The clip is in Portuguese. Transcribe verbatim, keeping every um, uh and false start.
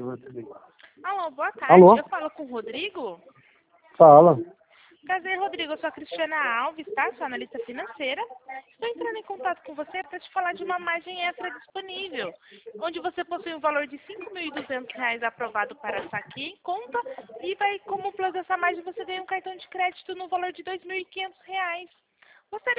Alô, boa tarde. Alô? Eu falo com o Rodrigo. Fala. Prazer, Rodrigo. Eu sou a Cristiana Alves, tá? Sou analista financeira. Estou entrando em contato com você para te falar de uma margem extra disponível, onde você possui um valor de cinco mil e duzentos reais aprovado para saque em conta e vai, como plus dessa margem, você ganha um cartão de crédito no valor de dois mil e quinhentos reais. Gostaria